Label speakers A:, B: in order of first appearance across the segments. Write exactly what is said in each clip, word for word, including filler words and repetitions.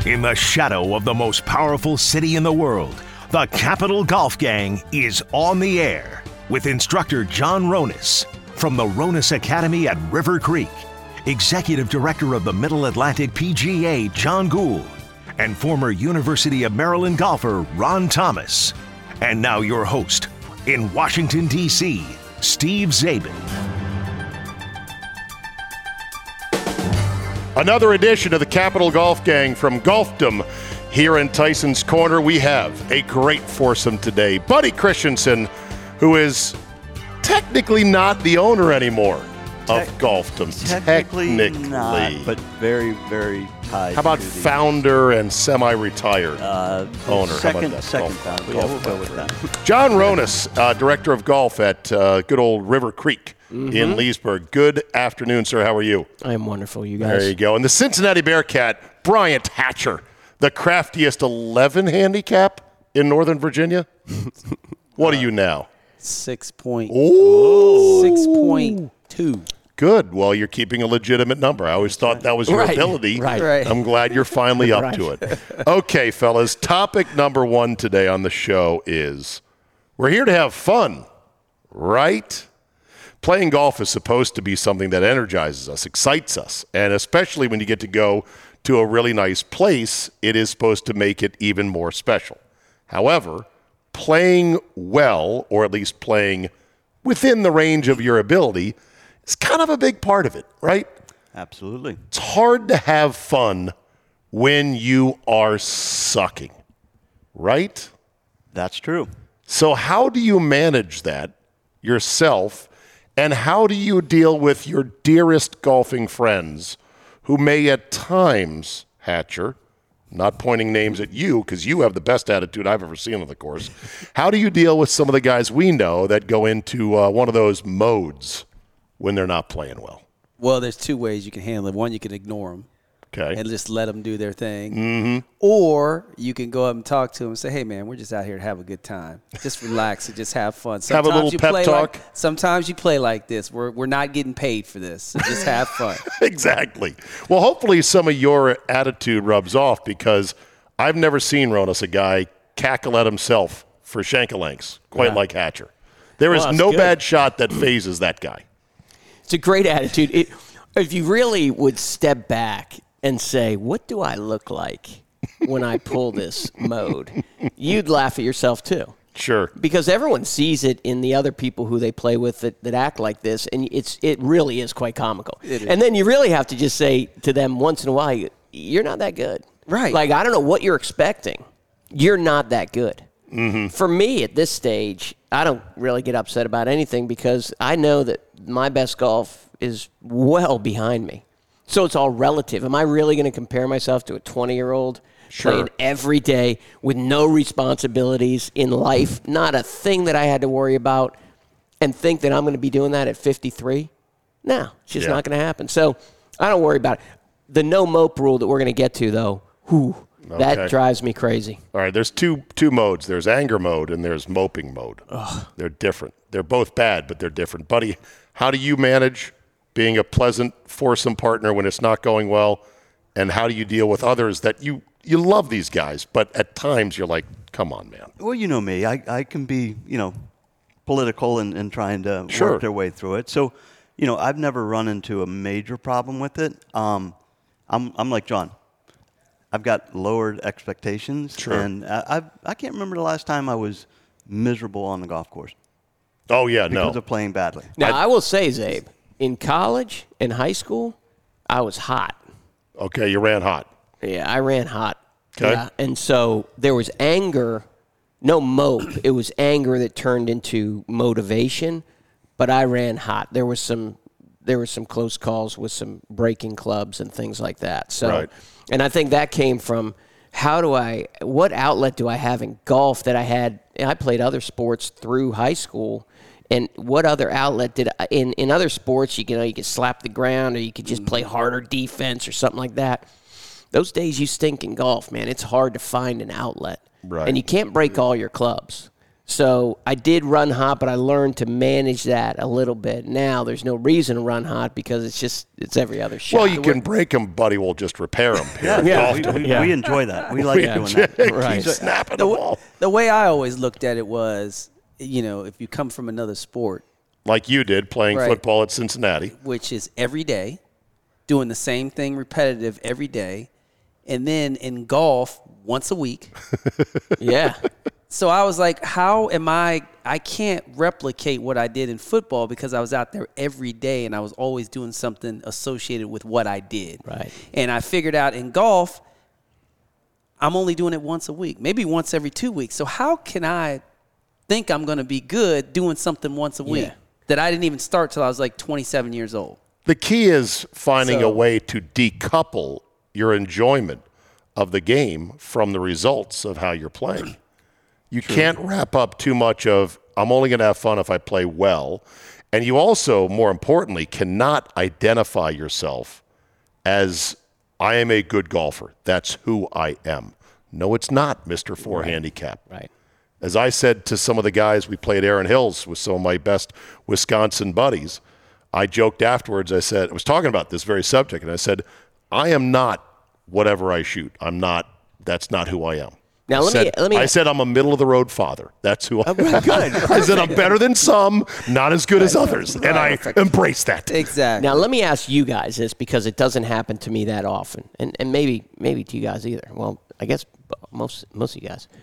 A: In the shadow of the most powerful city in the world, the Capital Golf Gang is on the air with instructor John Ronis from the Ronis Academy at River Creek, Executive Director of the Middle Atlantic P G A John Gould, and former University of Maryland golfer Ron Thomas. And now your host, in Washington, D C, Steve Zabin.
B: Another edition of the Capital Golf Gang from Golfdom. Here in Tyson's Corner, we have a great foursome today. Buddy Christensen, who is technically not the owner anymore of
C: Tec-
B: Golfdom.
C: Technically,
B: technically
C: not, but very, very tied.
B: How about
C: to the,
B: founder and semi-retired
C: uh,
B: owner?
C: Second,
B: How about that?
C: second
B: Golf-
C: founder.
B: golf
C: Yeah, we'll go
B: founder.
C: with that.
B: John Ronis, uh, Director of Golf at uh, good old River Creek
D: Mm-hmm.
B: in Leesburg. Good afternoon, sir. How are you?
D: I am wonderful, you guys.
B: There you go. And the Cincinnati Bearcat, Bryant Hatcher, the craftiest eleven handicap in Northern Virginia. What are you now?
C: Six point.
B: Ooh.
C: Six point two.
B: Good. Well, you're keeping a legitimate number. I always thought that was your
D: Right.
B: ability.
D: Right. Right.
B: I'm glad you're finally up
D: Right.
B: to it. Okay, fellas. Topic number one today on the show is we're here to have fun, right? Playing golf is supposed to be something that energizes us, excites us, and especially when you get to go to a really nice place, it is supposed to make it even more special. However, playing well, or at least playing within the range of your ability, is kind of a big part of it, right?
C: Absolutely.
B: It's hard to have fun when you are sucking, right?
C: That's true.
B: So how do you manage that yourself? And how do you deal with your dearest golfing friends who may at times, Hatcher, not pointing names at you because you have the best attitude I've ever seen on the course. How do you deal with some of the guys we know that go into uh, one of those modes when they're not playing well?
E: Well, there's two ways you can handle it. One, you can ignore them.
B: Okay.
E: And just let them do their thing.
B: Mm-hmm.
E: Or you can go up and talk to them and say, hey, man, we're just out here to have a good time. Just relax and just have fun. Sometimes
B: Have a little
E: you
B: pep
E: play
B: talk.
E: Like, sometimes you play like this. We're, we're not getting paid for this. So just have fun.
B: Exactly. Well, hopefully some of your attitude rubs off because I've never seen Ronis, a guy, cackle at himself for shankalanks, quite
E: Yeah.
B: like Hatcher. There is
D: Well, that's
B: no
D: good.
B: bad shot that phases that guy.
D: It's a great attitude. It, if you really would step back and say, what do I look like when I pull this mode? You'd laugh at yourself too.
B: Sure.
D: Because everyone sees it in the other people who they play with that, that act like this, and it's it really is quite comical.
E: It is.
D: And then you really have to just say to them once in a while, you're not that good.
E: Right.
D: Like, I don't know what you're expecting. You're not that good. Mm-hmm. For me, at this stage, I don't really get upset about anything because I know that my best golf is well behind me. So it's all relative. Am I really going to compare myself to a twenty-year-old
B: Sure.
D: playing every day with no responsibilities in life, not a thing that I had to worry about, and think that I'm going to be doing that at fifty-three? No, it's just
B: Yeah.
D: not going to happen. So I don't worry about it. The no mope rule that we're going to get to, though, whew,
B: Okay.
D: that drives me crazy.
B: All right, there's two two modes. There's anger mode and there's moping mode. They're different. They're both bad, but they're different. Buddy, how do you manage being a pleasant foursome partner when it's not going well? And how do you deal with others that you, you love these guys, but at times you're like, come on, man.
C: Well, you know me. I, I can be, you know, political and, and trying to
B: Sure.
C: work their way through it. So, you know, I've never run into a major problem with it. Um, I'm I'm like John. I've got lowered expectations,
B: Sure.
C: and I I've, I can't remember the last time I was miserable on the golf course
B: Oh, yeah,
C: because
B: no.
C: of playing badly.
D: Now, I, will say, Zabe, in college, in high school, I was hot.
B: Okay, you ran hot.
D: Yeah, I ran hot.
B: Okay.
D: Yeah, and so there was anger, no mope. It was anger that turned into motivation, but I ran hot. There was some there were some close calls with some breaking clubs and things like that. So,
B: Right.
D: and I think that came from how do I, what outlet do I have in golf that I had? I played other sports through high school. And what other outlet did I, in in other sports? You, you know, you could slap the ground, or you could just play harder defense, or something like that. Those days you stink in golf, man. It's hard to find an outlet,
B: Right.
D: and you can't break all your clubs. So I did run hot, but I learned to manage that a little bit. Now there's no reason to run hot because it's just it's every other shot.
B: Well, you can break them, buddy. We'll just repair them.
C: Yeah,
D: Yeah.
C: we, we,
D: Yeah.
C: we enjoy that. We like
B: We
C: doing
B: enjoy-
C: that.
B: keep
D: Right.
B: snapping
E: The,
B: the
E: w-
B: ball.
E: the way I always looked at it was, you know, if you come from another sport,
B: Like you did playing
E: Right.
B: football at Cincinnati.
E: which is every day, doing the same thing repetitive every day, and then in golf once a week.
D: Yeah.
E: So I was like, how am I? I can't replicate what I did in football because I was out there every day and I was always doing something associated with what I did.
D: Right.
E: And I figured out in golf, I'm only doing it once a week, maybe once every two weeks. So how can I think I'm going to be good doing something once a week
D: Yeah.
E: that I didn't even start till I was like twenty-seven years old?
B: The key is finding
E: So-
B: a way to decouple your enjoyment of the game from the results of how you're playing. You can't wrap up too much of, I'm only going to have fun if I play well. And you also, more importantly, cannot identify yourself as, I am a good golfer. That's who I am. No, it's not, Mister Four Handicap.
D: Right.
B: As I said to some of the guys, we played Aaron Hills with some of my best Wisconsin buddies. I joked afterwards, I said, I was talking about this very subject, and I said, I am not whatever I shoot. I'm not, that's not who I am.
D: Now,
B: I
D: let me-
B: said,
D: let me-
B: I said I'm a middle-of-the-road father. That's who I am.
D: Good.
B: I said I'm better than some, not as good as others, and I embrace that.
E: Exactly.
D: Now let me ask you guys this because it doesn't happen to me that often, and and maybe maybe to you guys either. Well, I guess most most of you guys.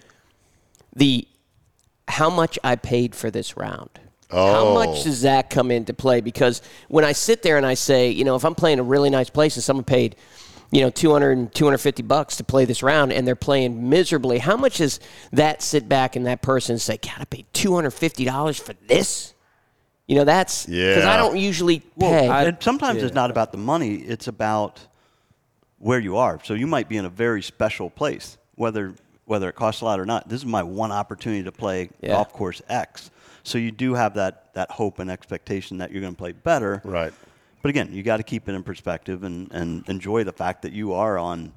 D: The how much I paid for this round. How
B: Oh.
D: much does that come into play? Because when I sit there and I say, you know, if I'm playing a really nice place and someone paid, you know, two hundred and two hundred fifty bucks to play this round and they're playing miserably, how much does that sit back and that person say, God, I paid two hundred fifty dollars for this? You know, that's because
B: Yeah.
D: I don't usually pay.
C: Well, and sometimes it's not about the money. It's about where you are. So you might be in a very special place, whether whether it costs a lot or not. This is my one opportunity to play
D: Yeah.
C: golf course X. So you do have that that hope and expectation that you're going to play better.
B: Right.
C: But again, you got to keep it in perspective and, and enjoy the fact that you are on.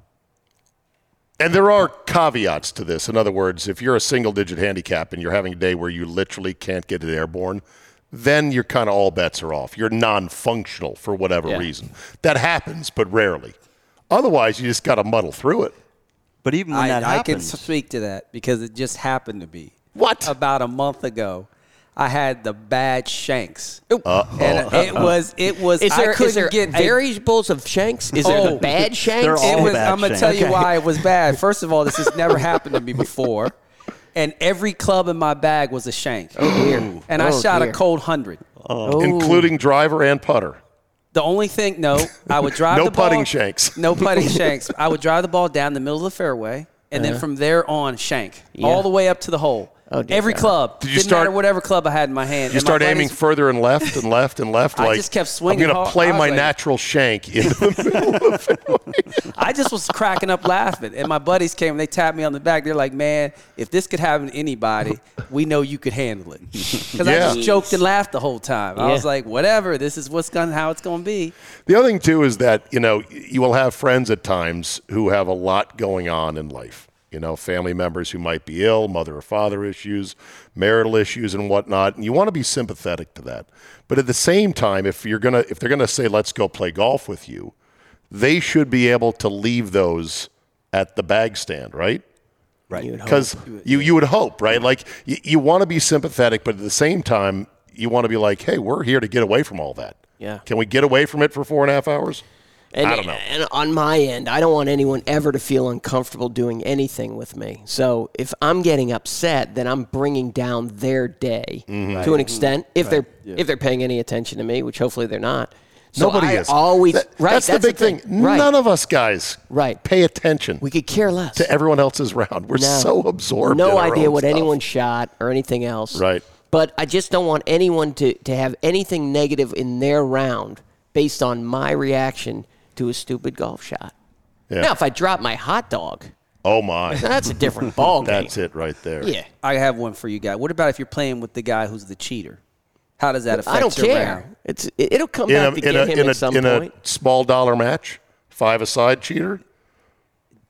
B: And there are caveats to this. In other words, if you're a single-digit handicap and you're having a day where you literally can't get it airborne, then you're kind of all bets are off. You're non-functional for whatever
D: Yeah.
B: reason. That happens, but rarely. Otherwise, you just got to muddle through it.
C: But even when
E: I,
C: that
E: I can
C: happens,
E: speak to that because it just happened to be.
B: What?
E: About a month ago, I had the bad shanks,
B: Uh-oh.
E: and it was it was.
D: Is there,
E: I couldn't
D: is there
E: get a-
D: variables of shanks? Is there the
E: Oh,
D: bad shanks?
C: they're all
E: It was,
C: bad
E: I'm gonna
C: shanks.
E: tell you
C: Okay.
E: why it was bad. First of all, this has never happened to me before, and every club in my bag was a shank.
D: Oh, dear.
E: And I
D: Oh,
E: shot
D: dear.
E: a cold hundred.
D: Oh.
B: Including driver and putter.
E: The only thing, no, I would drive
B: No
E: the ball.
B: putting shanks.
E: No putting shanks. I would drive the ball down the middle of the fairway, and then from there on, shank all the way up to the hole.
D: Oh, dear
E: Every
D: God.
E: Did
B: Did you
E: Didn't
B: start-
E: matter whatever club I had in my hand.
B: You
E: And my
B: start aiming
E: buddies-
B: further and left and left and left.
E: I
B: like,
E: just kept swinging
B: I'm going to
E: hard.
B: play
E: I was
B: my
E: like-
B: natural shank into the middle of the
E: I just was cracking up laughing. And my buddies came and they tapped me on the back. They're like, man, if this could happen to anybody, we know you could handle it. Because
B: Yeah.
E: I just joked and laughed the whole time. I
D: Yeah.
E: was like, whatever, this is what's gonna, how it's going to be.
B: The other thing, too, is that, you know, you will have friends at times who have a lot going on in life. You know, family members who might be ill, mother or father issues, marital issues and whatnot. And you want to be sympathetic to that. But at the same time, if you're gonna if they're gonna say, let's go play golf with you, they should be able to leave those at the bag stand, right?
C: right?
B: Because you, you would hope, right? Like you, you want to be sympathetic, but at the same time, you want to be like, hey, we're here to get away from all that.
D: Yeah.
B: Can we get away from it for four and a half hours?
D: And,
B: I don't know.
D: And on my end, I don't want anyone ever to feel uncomfortable doing anything with me. So if I'm getting upset, then I'm bringing down their day
B: Mm-hmm.
D: to an extent. If they're if they're paying any attention to me, which hopefully they're not. So
B: Nobody
D: I
B: is.
D: Always
B: That-
D: right.
B: That's, the big thing.
D: Right.
B: None of us guys
D: Right.
B: pay attention
D: We could care less.
B: to everyone else's round. We're
D: No.
B: so absorbed.
D: No
B: in our
D: idea
B: own
D: what
B: stuff.
D: anyone shot or anything else.
B: Right.
D: But I just don't want anyone to, to have anything negative in their round based on my reaction to a stupid golf shot.
B: Yeah.
D: Now, if I drop my hot dog,
B: Oh my,
D: that's a different ball game.
B: that's it right there.
D: Yeah.
E: I have one for you guys. What about if you're playing with the guy who's the cheater? How does that affect
D: I don't
E: your
D: care.
E: round?
D: It's it, it'll come
B: In
D: back
B: a
D: to
B: in
D: get
B: a
D: him
B: in
D: at some
B: a in
D: point.
B: a small dollar match, five aside cheater.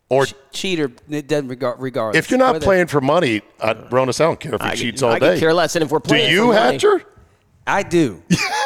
B: Or
E: cheater, it doesn't regard regardless.
B: if you're not
E: Whether-
B: playing for money, uh, Ronas, I don't care if he
D: I,
B: cheats all
D: I
B: day.
D: could care less. And if we're
B: Do
D: playing,
B: you,
D: for money-
B: Hatcher?
E: I do.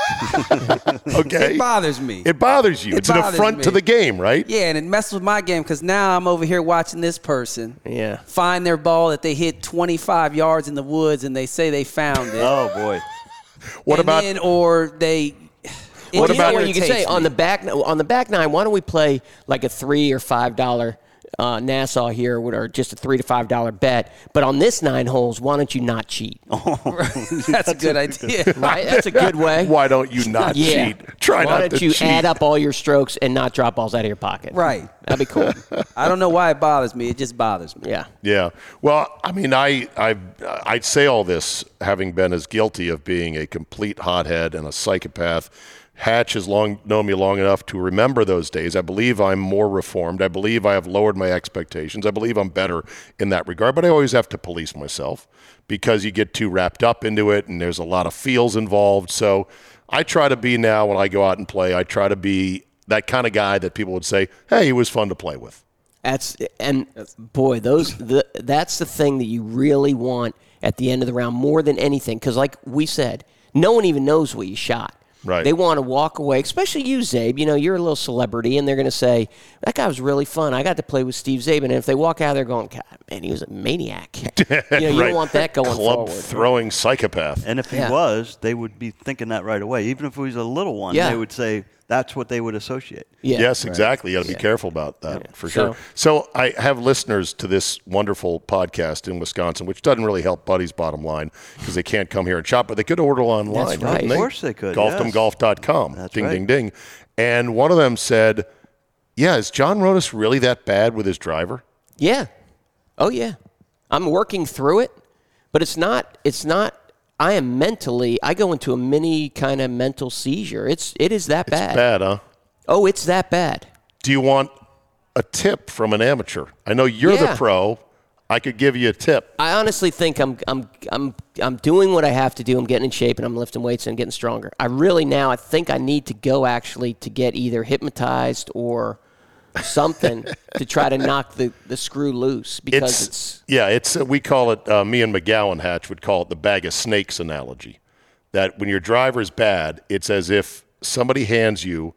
B: Okay.
E: It bothers me.
B: It bothers you.
E: It
B: it's an
E: bothers
B: affront
E: me.
B: to the game, right?
E: Yeah, and it messes with my game because now I'm over here watching this person
D: Yeah.
E: find their ball that they hit twenty-five yards in the woods and they say they found it.
C: Oh boy.
B: What
E: And
B: about
E: then, or they?
B: What
E: it
B: about-
D: Or you could say
E: irritates
D: on
E: me.
D: the back on the back nine? Why don't we play like a three or five dollar uh, Nassau here, or just a three to five dollar bet? But on this nine holes, why don't you not cheat?
E: That's a good idea.
D: Right? That's a good way.
B: why don't you not
D: Yeah.
B: cheat? Try
D: Why
B: not
D: don't
B: to
D: you
B: cheat.
D: add up all your strokes and not drop balls out of your pocket?
E: Right.
D: That'd be cool.
E: I don't know why it bothers me. It just bothers me.
D: Yeah.
B: Yeah. Well, I mean, I I I'd say all this having been as guilty of being a complete hothead and a psychopath. Hatch has long known me long enough to remember those days. I believe I'm more reformed. I believe I have lowered my expectations. I believe I'm better in that regard. But I always have to police myself because you get too wrapped up into it, and there's a lot of feels involved. So I try to be now when I go out and play. I try to be that kind of guy that people would say, "Hey, he was fun to play with."
D: That's and boy, those the, that's the thing that you really want at the end of the round more than anything. Because like we said, no one even knows what you shot.
B: Right.
D: They want to walk away, especially you, Zabe. You know, you're a little celebrity, and they're going to say, that guy was really fun. I got to play with Steve Zabe. And if they walk out there going, God, man, he was a maniac. You know, you
B: Right.
D: don't want that going
B: Club
D: forward.
B: throwing psychopath.
C: And if he
D: Yeah.
C: was, they would be thinking that right away. Even if he was a little one,
D: Yeah.
C: they would say that's what they would associate.
D: Yeah.
B: Yes, exactly. You got to be
D: Yeah.
B: careful about that
D: Yeah.
B: for
D: So-
B: sure. So I have listeners to this wonderful podcast in Wisconsin, which doesn't really help Buddy's bottom line because they can't come here and shop, but they could order online.
D: That's
B: couldn't
D: right.
B: they?
C: Of course they could,
B: golf them
C: yes.
B: golf dot com.
C: That's
B: ding,
C: right.
B: ding, ding. And one of them said, yeah, is John Ronas really that bad with his driver?
D: Yeah. Oh yeah. I'm working through it, but it's not it's not I am mentally I go into a mini kind of mental seizure. It's it is that
B: It's
D: bad.
B: bad, huh?
D: Oh, it's that bad.
B: Do you want a tip from an amateur? I know you're the
D: Yeah.
B: pro. I could give you a tip.
D: I honestly think I'm I'm I'm I'm doing what I have to do. I'm getting in shape and I'm lifting weights and getting stronger. I really now I think I need to go actually to get either hypnotized or something to try to knock the, the screw loose because it's,
B: yeah, it's uh, we call it. Uh, me and McGowan Hatch would call it the bag of snakes analogy. That when your driver's bad, it's as if somebody hands you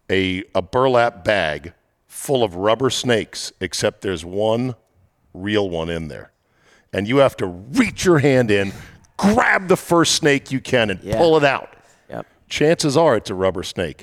B: a a burlap bag full of rubber snakes, except there's one real one in there, and you have to reach your hand in, grab the first snake you can, and
D: Yeah.
B: pull it out.
D: yep.
B: Chances are it's a rubber snake.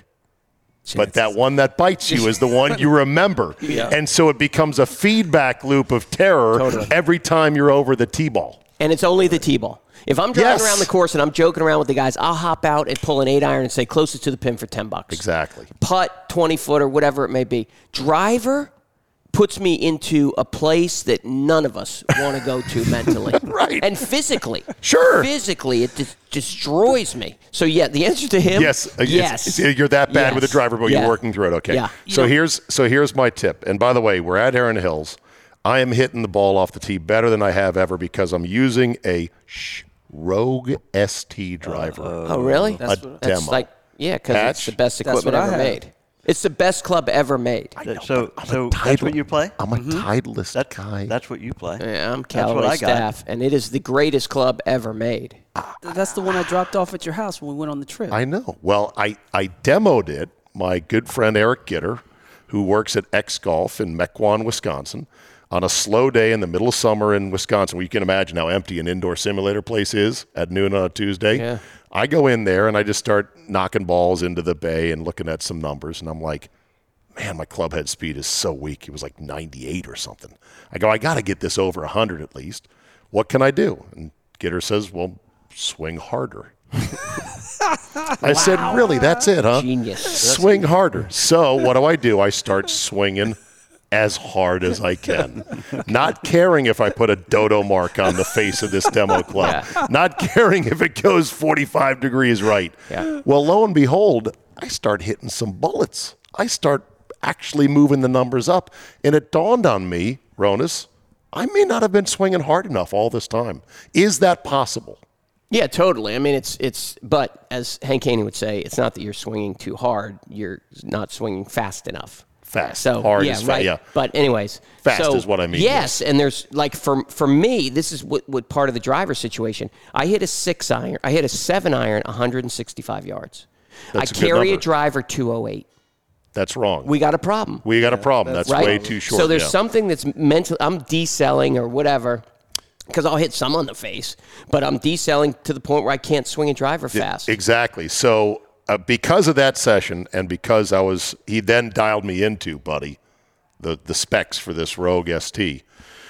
B: But that one that bites you is the one you remember.
D: Yeah.
B: And so it becomes a feedback loop of terror
D: Totally.
B: every time you're over the T-ball.
D: And it's only the T-ball. If I'm driving
B: Yes.
D: around the course and I'm joking around with the guys, I'll hop out and pull an eight iron and say closest to the pin for ten bucks.
B: Exactly.
D: Putt, twenty foot or whatever it may be. Driver puts me into a place that none of us want to go to mentally.
B: Right.
D: And physically.
B: Sure.
D: Physically, it de- destroys me. So, yeah, the answer to him,
B: Yes. uh, it's-
D: yes.
B: it's- you're that bad with the
D: Yes.
B: driver, but
D: Yeah.
B: you're working through it. Okay.
D: Yeah.
B: So here's so here's my tip. And by the way, we're at Heron Hills. I am hitting the ball off the tee better than I have ever because I'm using a Sh- Rogue S T driver.
D: Oh, really?
B: a
E: That's what-
B: demo.
D: like, yeah, because
B: Patch?
D: it's the best
E: That's
D: equipment
E: what I
D: ever
E: have.
D: made. It's the best club ever made.
C: That- so
B: I'm a
C: so that's
B: Titleist-
C: what you play?
B: I'm a Titleist
C: That,
B: guy.
C: that's what you play.
D: Yeah, I'm
C: That's what
D: Callaway
C: I got.
D: staff, and it is the greatest club ever made.
E: That's the one I dropped off at your house when we went on the trip.
B: I know. Well, I, I demoed it. My good friend Eric Gitter, who works at X Golf in Mequon, Wisconsin, on a slow day in the middle of summer in Wisconsin, where you can imagine how empty an indoor simulator place is at noon on a Tuesday.
D: Yeah.
B: I go in there and I just start knocking balls into the bay and looking at some numbers, and I'm like, man, my club head speed is so weak. It was like ninety-eight or something. I go, I got to get this over one hundred at least. What can I do? And Gitter says, well, swing harder. I said, really? That's it, huh?
D: Genius.
B: Swing harder. So what do I do? I start swinging as hard as I can, not caring if I put a dodo mark on the face of this demo club,
D: Yeah.
B: not caring if it goes forty-five degrees right.
D: Yeah.
B: Well, lo and behold, I start hitting some bullets. I start actually moving the numbers up, and it dawned on me, Ronas, I may not have been swinging hard enough all this time. Is that possible?
D: Yeah, totally. I mean, it's it's. But as Hank Haney would say, it's not that you're swinging too hard; you're not swinging fast enough.
B: Fast.
D: So
B: Hard
D: yeah,
B: is fast.
D: right.
B: Yeah.
D: But anyways,
B: Fast
D: so,
B: is what I mean,
D: Yes, and there's like for for me, this is what, what part of the driver situation. I hit a six iron. I hit a seven iron, one hundred sixty-five yards.
B: That's
D: I
B: a good
D: carry a
B: number.
D: driver two oh eight.
B: That's wrong.
D: We got a problem.
B: We got a problem. That's,
D: right?
B: way too short.
D: So there's
B: yeah.
D: something that's mentally. I'm decelling or whatever. Because I'll hit some on the face, but I'm decelling to the point where I can't swing a driver fast.
B: Exactly. So uh, because of that session, and because I was, he then dialed me into, buddy, the the specs for this Rogue S T.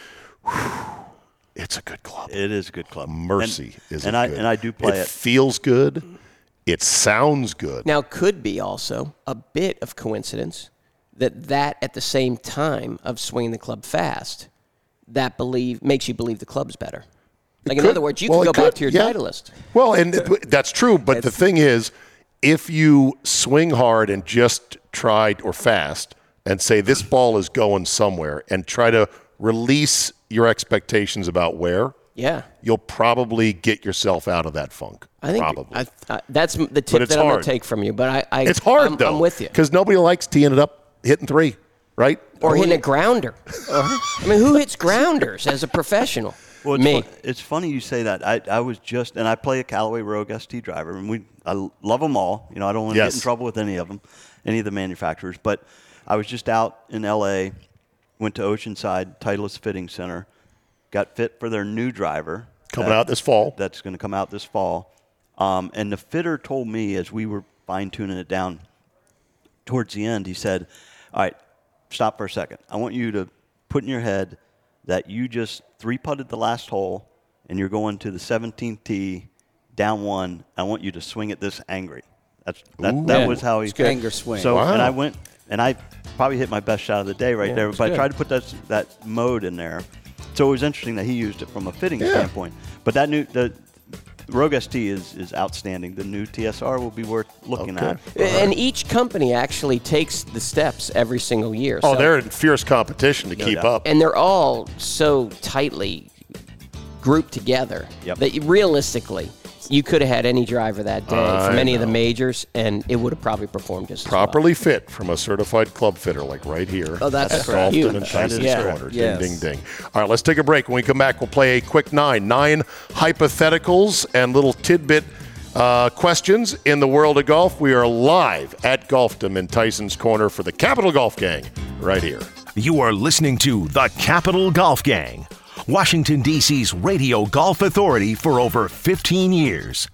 B: Whew, it's a good club.
C: It is a good club.
B: Mercy
C: and,
B: is
C: and
B: a
C: I
B: good.
C: and I do play
B: it.
C: it.
B: Feels good. It sounds good.
D: Now, could be also a bit of coincidence that that at the same time of swinging the club fast, that believe makes you believe the club's better. Like, in
B: could.
D: other words, you
B: Well,
D: could
B: it
D: go back
B: could,
D: to your
B: yeah.
D: Titleist.
B: Well, and th- that's true, but the thing is, if you swing hard and just try, or fast, and say this ball is going somewhere, and try to release your expectations about where,
D: Yeah.
B: you'll probably get yourself out of that funk.
D: I think
B: probably.
D: I, I, that's the tip
B: it's
D: that I'm going
B: hard.
D: to take from you. But I, I
B: it's hard,
D: I'm,
B: though.
D: I'm with you.
B: Because nobody likes teeing it up, hitting three, right?
D: Or hitting a grounder. I mean, who hits grounders as a professional?
C: Well, it's
D: Me.
C: Fun, it's funny you say that. I, I was just, and I play a Callaway Rogue S T driver, and we I love them all. You know, I don't want to
B: Yes.
C: get in trouble with any of them, any of the manufacturers. But I was just out in L A, went to Oceanside Titleist Fitting Center, got fit for their new driver.
B: Coming
C: that-
B: out this fall.
C: That's going to come out this fall. Um, and the fitter told me as we were fine tuning it down towards the end, he said, "All right, stop for a second. I want you to put in your head that you just three putted the last hole and you're going to the seventeenth tee down one. I want you to swing it this angry." That's that, that
D: Yeah.
C: was how he
E: It's good. Anger swing.
C: So
B: Wow.
C: and I went and I probably hit my best shot of the day right
D: Yeah,
C: there.
D: it's
C: But
D: good.
C: I tried to put that that mode in there. So it was interesting that he used it from a fitting
B: Yeah.
C: standpoint. But that new the Rogue S T is is outstanding. The new T S R will be worth looking
B: Okay.
C: at.
D: And each company actually takes the steps every single year.
B: Oh,
D: So-
B: they're in fierce competition to keep
C: doubt.
B: up.
D: and they're all so tightly grouped together
C: Yep.
D: that you, realistically, you could have had any driver that day
B: I
D: from any of the
B: know.
D: majors, and it would have probably performed just
B: Properly fit from a certified club fitter, like right here.
D: Oh, that's
B: at
D: correct.
B: Golfton and
D: Huge.
B: Tyson's
D: Yeah.
B: Corner.
E: Yes.
B: Ding, ding, ding. All right, let's take a break. When we come back, we'll play a quick nine. Nine hypotheticals and little tidbit uh, questions in the world of golf. We are live at Golfton in Tyson's Corner for the Capital Golf Gang right here.
A: You are listening to the Capital Golf Gang, Washington, D C's radio golf authority for over fifteen years.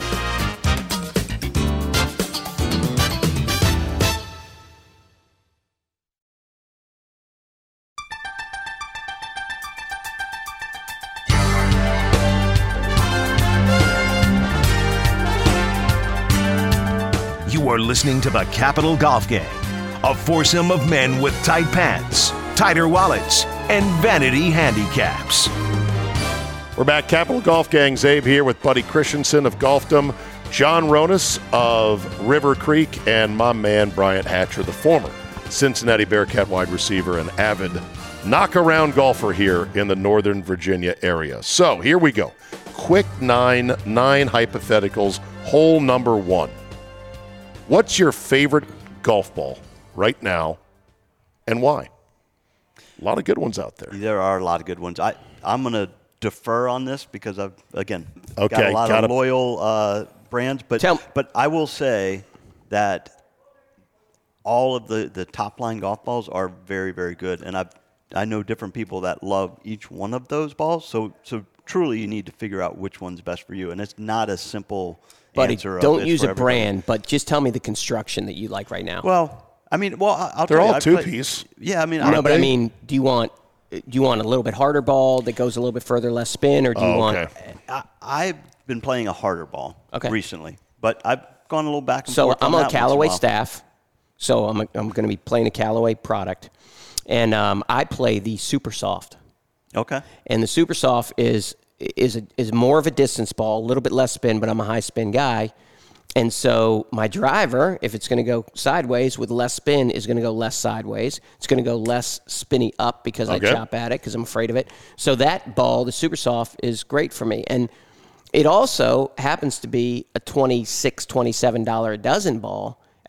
A: You are listening to the Capital Golf Gang, a foursome of men with tight pants, tighter wallets, and vanity handicaps.
B: We're back. Capital Golf Gang. Zabe here with Buddy Christensen of Golfdom, John Ronas of River Creek, and my man Bryant Hatcher, the former Cincinnati Bearcat wide receiver and avid knock-around golfer here in the Northern Virginia area. So here we go. Quick nine, nine hypotheticals. Hole number one. What's your favorite golf ball right now, and why? A lot of good ones out there.
C: There are a lot of good ones. I, I'm going to defer on this because I've, again, got
B: Okay,
C: a lot
B: gotta-
C: of loyal uh, brands. But,
D: Tell-
C: but I will say that all of the, the top-line golf balls are very, very good. And I I know different people that love each one of those balls. So, so truly you need to figure out which one's best for you. And it's not a simple
D: Buddy,
C: answer. of
D: don't
C: it's
D: use
C: for
D: a
C: everybody.
D: brand, but just tell me the construction that you like right now.
C: Well, I mean, well, I- I'll
B: They're
C: tell
B: all
C: you, I play-
B: two-piece.
C: Yeah, I mean,
D: no, but I
B: they?
D: mean, do you want do you want a little bit harder ball that goes a little bit further, less spin, or do you
B: Oh,
D: want?
B: okay.
C: I, I've been playing a harder ball
D: Okay.
C: recently, but I've gone a little back and
D: So
C: forth.
D: I'm
C: on
D: on
C: that once in a
D: Callaway
C: while.
D: staff, so I'm I'm going to be playing a Callaway product, and um, I play the Super Soft,
C: Okay.
D: and the Super Soft is is a, is more of a distance ball, a little bit less spin, but I'm a high spin guy. And so my driver, if it's going to go sideways with less spin, is going to go less sideways. It's going to go less spinny up because
B: Okay.
D: I chop at it because I'm afraid of it. So that ball, the Super Soft, is great for me. And it also happens to be a twenty-six dollars, twenty-seven dollars a dozen ball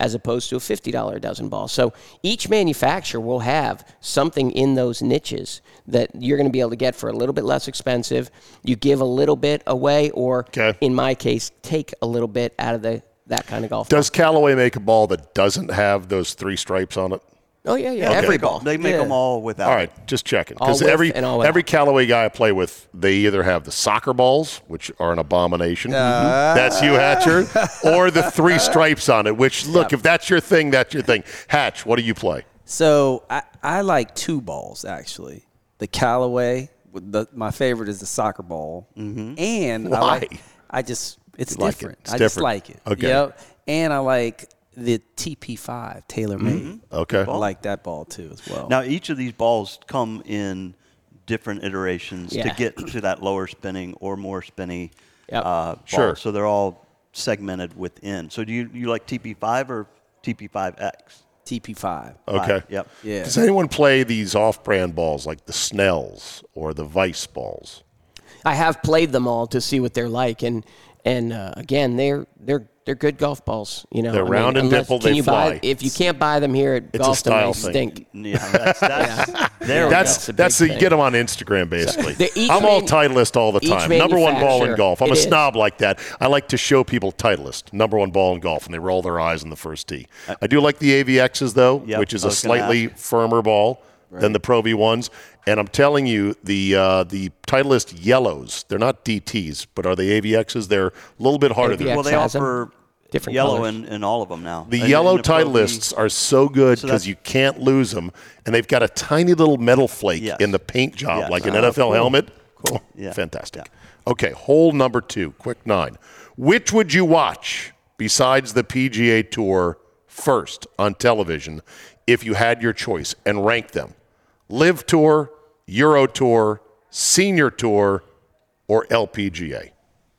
D: as opposed to a fifty dollars a dozen ball. So each manufacturer will have something in those niches that you're going to be able to get for a little bit less expensive. You give a little bit away, or
B: Okay.
D: in my case, take a little bit out of the that kind of golf
B: Does Callaway make a ball that doesn't have those three stripes on it?
D: ball. Oh, yeah, yeah.
C: Okay.
D: Every
C: They
D: ball.
C: They make
D: yeah.
C: them all without.
B: All right, just checking.
D: All
B: Because
D: with
B: every
D: and all without.
B: every Callaway guy I play with, they either have the soccer balls, which are an abomination. That's you, Hatcher, or the three stripes on it. Which, look, if that's your thing, that's your thing. Hatch, what do you play?
E: So I, I like two balls actually. The Callaway, with the, my favorite is the soccer ball, mm-hmm. and
B: Why?
E: I like. I just it's
B: You like it.
E: different.
B: It's
E: I just
B: different.
E: like it.
B: Okay.
E: Yep. And I like the T P five tailor made.
B: Okay.
E: I like that ball too as well.
C: Now, each of these balls come in different iterations
D: Yeah.
C: to get to that lower spinning or more spinny
D: Yep.
C: uh, ball.
B: Sure.
C: So they're all segmented within. So do you, you like T P five or T P five X?
E: T P five.
B: Okay.
C: Yep.
E: Yeah.
B: Does anyone play these off-brand balls like the Snells or the Vice balls?
D: I have played them all to see what they're like, and and uh, again, they're they're they're good golf balls. You know,
B: They're
D: I mean,
B: round and
D: unless-
B: dimpled,
D: can
B: they
D: you
B: fly.
D: Buy, if you can't buy them here at
B: It's a
D: Golfton,
B: style
D: they
B: thing.
D: stink.
C: Yeah, that's, that's, there we
B: That's
D: That's a
B: that's
D: big
B: the,
D: thing.
B: get them on Instagram basically.
D: the- each
B: I'm all
D: man-
B: Titleist all the
D: each
B: time. Number one ball in
D: manufacturer,
B: golf. I'm a
D: it is.
B: snob like that. I like to show people Titleist, number one ball in golf, and they roll their eyes in the first tee. I do like the A V Xs though,
C: Yep,
B: which is
C: I
B: a
C: was gonna
B: slightly
C: ask.
B: firmer ball than the Pro V ones. And I'm telling you, the uh, the Titleist yellows, they're not D Ts, but are they A V Xs? They're a little bit harder.
D: A V
B: than
D: X
C: well, they
D: has them.
C: offer
D: Different
C: yellow
D: colors.
C: in, in all of them now.
B: The
C: And-
B: yellow
C: and the Pro V-
B: Titleists are so good
C: So
B: because
C: that's-
B: you can't lose them, and they've got a tiny little metal flake
C: Yes.
B: in the paint job,
C: Yes.
B: like an
C: Oh,
B: N F L
C: cool.
B: helmet. Oh,
C: Yeah.
B: Fantastic. Okay, hole number two, quick nine. Which would you watch besides the P G A Tour first on television if you had your choice, and rank them? Live Tour, Euro Tour, Senior Tour, or L P G A?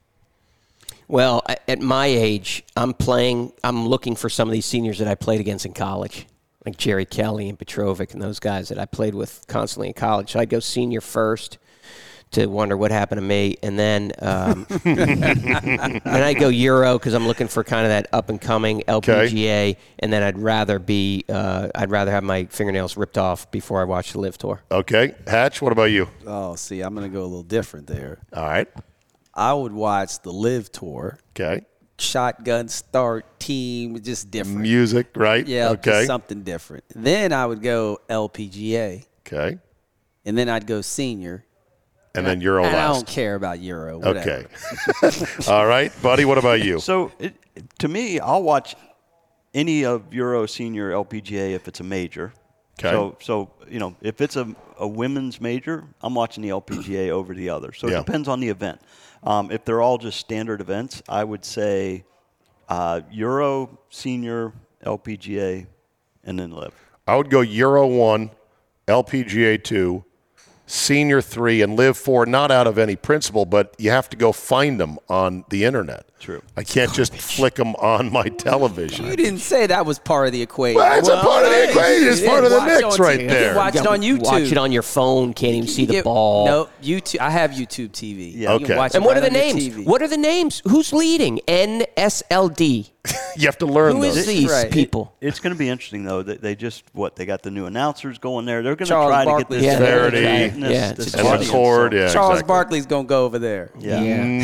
D: Well, I- at my age, I'm playing. I'm looking for some of these seniors that I played against in college, like Jerry Kelly and Petrovic and those guys that I played with constantly in college. So I'd go senior first to wonder what happened to me, and then um, then I'd go Euro because I'm looking for kind of that up and coming L P G A, and then I'd rather be uh, I'd rather have my fingernails ripped off before I watch the Live Tour.
B: Okay, Hatch, what about you?
E: Oh, see, I'm gonna go a little different there.
B: All right.
E: I would watch the Live Tour,
B: Okay.
E: shotgun start team, just different.
B: Music, right?
E: Yeah,
B: Okay.
E: just something different. Then I would go L P G A,
B: Okay.
E: and then I'd go senior.
B: And then Euro
E: And I don't
B: last.
E: care about Euro. Whatever.
B: Okay. All right, buddy, what about you?
C: So it, to me, I'll watch any of Euro, Senior, L P G A if it's a major.
B: Okay.
C: So, so you know, if it's a, a women's major, I'm watching the L P G A over the other. So
B: Yeah.
C: it depends on the event. Um, if they're all just standard events, I would say uh, Euro, Senior, L P G A, and then Live.
B: I would go Euro one, L P G A two, Senior three, and Live four, not out of any principle, but you have to go find them on the internet.
C: True.
B: I can't just flick them on my television.
E: You didn't say that was part of the equation.
B: Well, it's a part of the
E: it is.
B: equation. It's
E: You
B: part of the
E: watch
B: mix
E: on
B: right
E: T V.
B: there.
E: You watch it on YouTube.
D: Watch it on your phone. Can't even see
E: You
D: the
E: get-
D: ball.
E: No, YouTube. I have YouTube T V.
C: Yeah.
E: You can
B: Okay.
E: watch it
D: And what
E: right
D: are the
E: on your
D: names?
E: T V.
D: What are the names? Who's leading? N S L D.
B: You have to learn
D: Who
B: those.
D: is these
E: Right.
D: people?
C: It's going to be interesting though. That they just what they got the new announcers going there. They're going to
E: Charles
C: try
E: Barkley.
C: to get
D: Yeah,
C: this
B: Verity.
C: this-
D: Yeah,
C: this
D: it's a
B: and
C: audience.
B: record,
C: So-
B: yeah,
E: Charles
B: exactly.
E: Barkley's gonna go over there.
C: Yeah.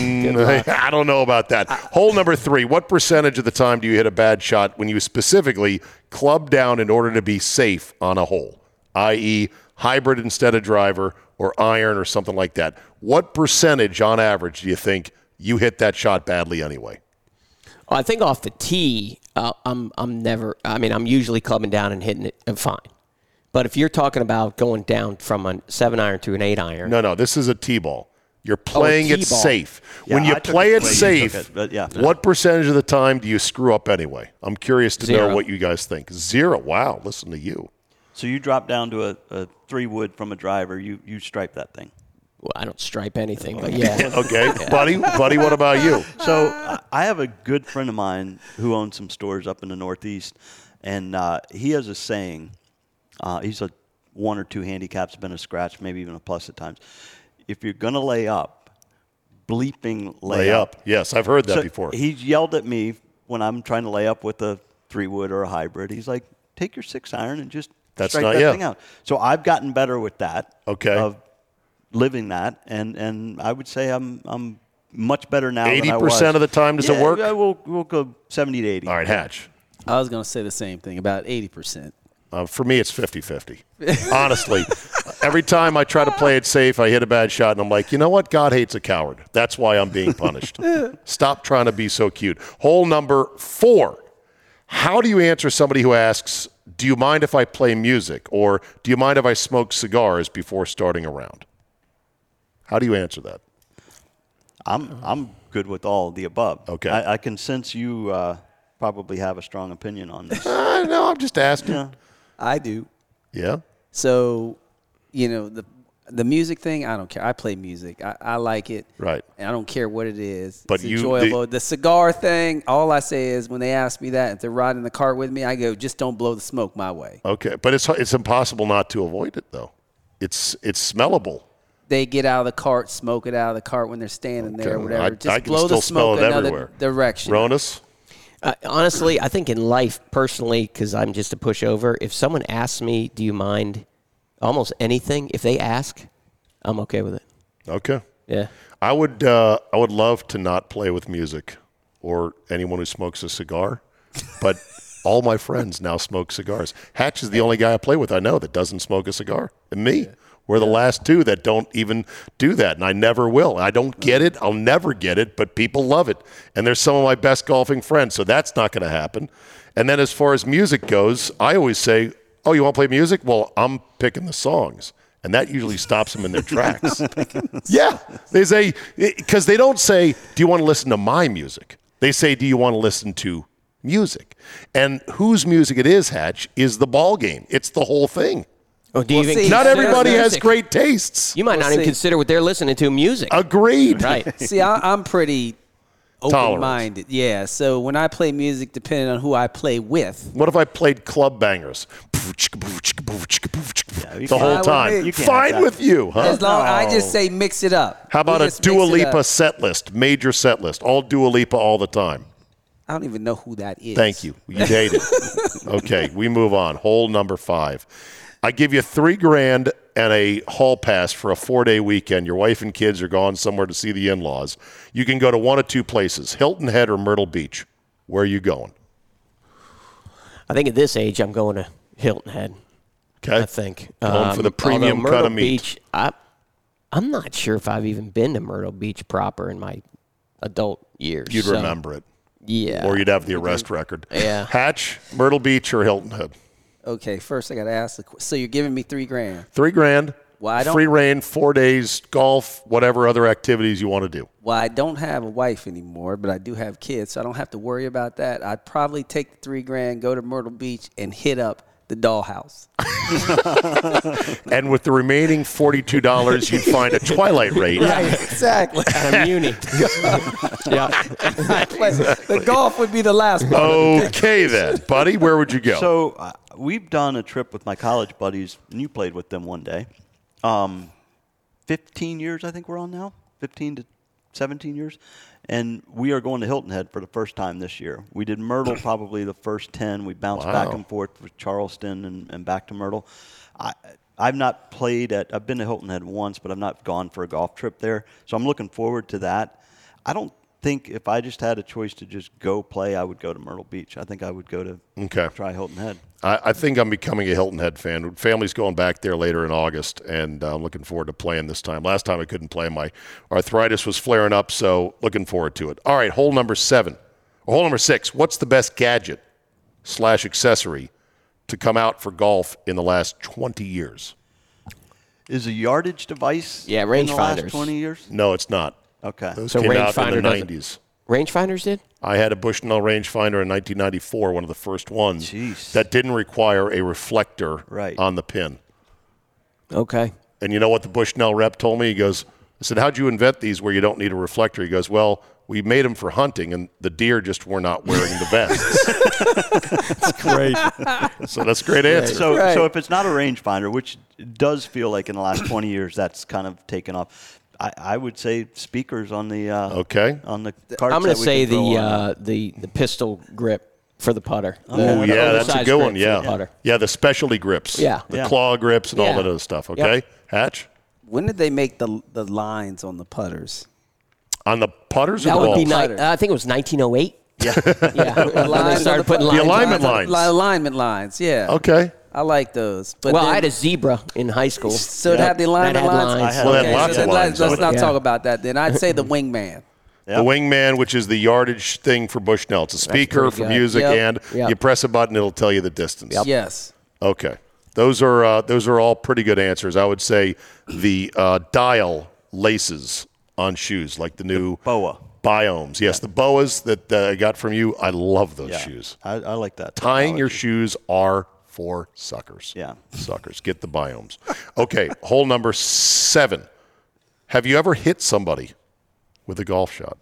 B: Mm, I don't know about that. Hole number three. What percentage of the time do you hit a bad shot when you specifically club down in order to be safe on a hole, that is hybrid instead of driver or iron or something like that? What percentage on average do you think you hit that shot badly anyway?
D: Well, I think off the tee, uh, I'm I'm never. I mean, I'm usually clubbing down and hitting it uh, fine. But if you're talking about going down from a seven iron to an eight iron,
B: No, no. This is a tee-ball. You're playing it
D: tee-ball.
B: safe.
C: Yeah,
B: when you
C: I took
B: play
C: it
B: it
C: the way you
B: safe,
C: took it, but yeah.
B: what percentage of the time do you screw up anyway? I'm curious to know
D: Zero.
B: what you guys think. Zero. Wow. Listen to you.
C: So you drop down to a, a three wood from a driver. You you stripe that thing.
D: well, I don't stripe anything. But yeah,
B: Okay, buddy. Buddy, what about you?
C: So I- I have a good friend of mine who owns some stores up in the Northeast, and uh, he has a saying. Uh, he's a one or two handicaps, been a scratch, maybe even a plus at times. If you're gonna lay up, bleeping lay,
B: Lay up. Yes, I've heard that
C: So
B: before.
C: He yelled at me when I'm trying to lay up with a three wood or a hybrid. He's like, take your six iron and just
B: That's
C: strike
B: not-
C: that
B: yeah.
C: thing out. So I've gotten better with that.
B: Okay.
C: Of living that, and and I would say I'm I'm much better now.
B: eighty
C: than I was.
B: percent of the time, does it
C: Yeah,
B: work?
C: yeah, we'll we'll go seventy to eighty.
B: All right, Hatch.
E: I was going to say the same thing, about eighty percent.
B: Uh, for me, it's fifty-fifty. Honestly, every time I try to play it safe, I hit a bad shot, and I'm like, you know what? God hates a coward. That's why I'm being punished. Stop trying to be so cute. Hole number four. How do you answer somebody who asks, do you mind if I play music? Or do you mind if I smoke cigars before starting a round? How do you answer that?
C: I'm I'm good with all of the above.
B: Okay.
C: I, I can sense you uh, probably have a strong opinion on this.
B: Uh, no, I'm just asking.
C: Yeah.
E: I do.
B: Yeah?
E: So, you know, the the music thing, I don't care. I play music. I, I like it.
B: Right.
E: And I don't care what it is.
B: But
E: it's
B: you-
E: enjoyable.
B: the-
E: The, cigar thing, all I say is when they ask me that, if they're riding in the car with me, I go, just don't blow the smoke my way.
B: Okay. But it's it's impossible not to avoid it, though. It's it's smellable.
E: They get out of the cart, smoke it out of the cart when they're standing there or
B: Okay.
E: whatever.
B: I-
E: Just
B: I can
E: blow
B: still
E: the
B: smell
E: smoke
B: it
E: another
B: everywhere.
E: direction.
B: Ronus?
D: Uh, honestly, I think in life, personally, because I'm just a pushover, if someone asks me, do you mind almost anything, if they ask, I'm okay with it.
B: Okay.
D: Yeah.
B: I would uh, I would love to not play with music or anyone who smokes a cigar, but all my friends now smoke cigars. Hatch is the only guy I play with I know that doesn't smoke a cigar. And me. We're the last two that don't even do that, and I never will. I don't get it. I'll never get it, but people love it. And they're some of my best golfing friends, so that's not going to happen. And then as far as music goes, I always say, oh, you want to play music? Well, I'm picking the songs. And that usually stops them in their tracks. Yeah. They say, because they don't say, do you want to listen to my music? They say, do you want to listen to music? And whose music it is, Hatch, is the ball game. It's the whole thing.
D: Oh, do you
E: Well,
D: even
E: see,
B: Not
D: consider
B: everybody has
D: music?
B: great tastes.
D: You might
E: Well,
D: not even
E: see-
D: consider what they're listening to music.
B: Agreed.
D: Right.
E: See, I, I'm pretty
B: Tolerant.
E: open-minded. Yeah, so when I play music, depending on who I play with,
B: What if I played club bangers?
C: you
B: The whole
C: can't-
B: time.
C: you can't
B: Fine
C: have that.
B: with you, huh?
E: as long I just say mix it up.
B: How about
E: We
B: a
E: just
B: Dua
E: mix it
B: Lipa
E: up.
B: set list, major set list, all Dua Lipa all the time?
E: I don't even know who that is.
B: Thank you. You hate it. Okay, we move on. Hole number five. I give you three grand and a hall pass for a four-day weekend. Your wife and kids are gone somewhere to see the in-laws. You can go to one of two places, Hilton Head or Myrtle Beach. Where are you going?
D: I think at this age, I'm going to Hilton Head.
B: Okay.
D: I think.
B: Going for the
D: Um,
B: premium
D: although
B: cut
D: Myrtle
B: of meat.
D: Beach, I, I'm not sure if I've even been to Myrtle Beach proper in my adult years.
B: You'd
D: so,
B: remember it.
D: Yeah.
B: Or you'd have the arrest record.
D: Yeah.
B: Hatch, Myrtle Beach, or Hilton Head?
E: Okay, first I got to ask the qu- so you're giving me three grand.
B: Three grand,
E: Well, I don't-
B: free reign, four days, golf, whatever other activities you want to do.
E: Well, I don't have a wife anymore, but I do have kids, so I don't have to worry about that. I'd probably take the three grand, go to Myrtle Beach, and hit up the dollhouse.
B: And with the remaining forty-two dollars, you'd find a Twilight rate.
E: exactly.
D: I'm uni. yeah.
E: The golf would be the last part.
B: Okay, then, buddy, where would you go?
C: So uh, we've done a trip with my college buddies, and you played with them one day. Um, fifteen years, I think we're on now. Fifteen to seventeen years, and we are going to Hilton Head for the first time this year. We did Myrtle probably the first ten. We bounced
B: Wow.
C: back and forth with Charleston and, and back to Myrtle. I, I've not played at. I've been to Hilton Head once, but I've not gone for a golf trip there. So I'm looking forward to that. I don't think if I just had a choice to just go play, I would go to Myrtle Beach. I think I would go to
B: Okay.
C: try Hilton Head.
B: I, I think I'm becoming a Hilton Head fan. Family's going back there later in August, and uh, I'm looking forward to playing this time. Last time I couldn't play. My arthritis was flaring up, so looking forward to it. All right, hole number seven. Or hole number six. What's the best gadget slash accessory to come out for golf in the last twenty years?
C: Is a yardage device
D: Yeah,
C: in the
D: rangefinders.
C: last twenty years?
B: No, it's not.
C: Okay.
B: Those
D: So
B: came out in
D: rangefinder
B: the
D: doesn't-
B: nineties.
D: Rangefinders did?
B: I had a Bushnell rangefinder in nineteen ninety-four, one of the first ones
C: Jeez.
B: that didn't require a reflector
C: Right.
B: on the pin.
D: Okay.
B: And you know what the Bushnell rep told me? He goes, I said, how'd you invent these where you don't need a reflector? He goes, well, we made them for hunting, and the deer just were not wearing the vests. That's great. So that's a great answer.
C: So,
E: Right.
C: so if it's not a rangefinder, which does feel like in the last twenty years that's kind of taken off, I, I would say speakers on the uh,
B: Okay.
C: on the carts.
D: I'm going
C: that
D: to
C: we
D: say
C: can throw
D: the
C: on.
D: uh, the the pistol grip. for the putter.
B: Oh,
D: The- the
B: yeah, that's a
D: oversized
B: good
D: grip
B: one.
D: for
B: Yeah.
D: the putter.
B: Yeah, the specialty grips.
D: Yeah.
B: The
C: Yeah.
B: claw grips and all
D: Yeah.
B: that other stuff. Okay.
D: Yep.
B: Hatch?
E: When did they make the the lines on the putters?
B: On the putters or
D: That
B: the
D: would be
B: balls?
D: ni- uh, I think it was nineteen oh eight.
C: Yeah.
D: Yeah, when they
E: lines
D: started
E: on
D: putting
E: the,
D: lines.
B: The alignment
D: on.
B: lines.
E: Li- alignment lines, yeah.
B: Okay.
E: I like those. But
D: Well,
E: then,
D: I had a zebra in high school.
E: so it
C: Yeah.
E: had the alignment
D: That had
E: lines.
D: lines.
C: I had
B: Well, it had
E: Okay,
B: lots
E: so
B: of
E: then
B: lines
E: let's, let's
B: on it.
E: not
D: Yeah.
E: talk about that. Then I'd say the wingman.
B: The wingman, which is the yardage thing for Bushnell. It's a speaker
D: pretty
B: for
D: good.
B: music,
E: Yep.
B: and
D: Yep.
B: you press a button, it'll tell you the distance.
E: Yes.
B: Okay. Those are uh, those are all pretty good answers. I would say the uh, dial laces on shoes, like the new
C: B O A.
B: Biomes. Yes, the boas that uh, I got from you. I love those
C: Yeah.
B: shoes.
C: I, I like that.
B: Tying your
C: technology.
B: shoes are for suckers.
C: Yeah.
B: Suckers. Get the biomes. Okay, hole number seven. Have you ever hit somebody with a golf shot?